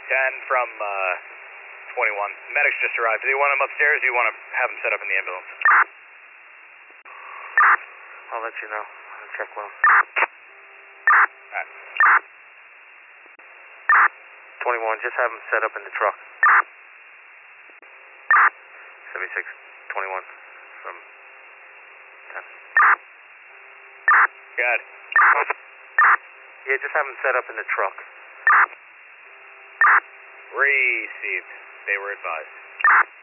10 from 21. Medics just arrived. Do you want them upstairs or do you want to have them set up in the ambulance? I'll let you know. I'll check one. Alright. 21, just have them set up in the truck. 76, 21 from 10. Good. Yeah, just have them set up in the truck. Received. They were advised.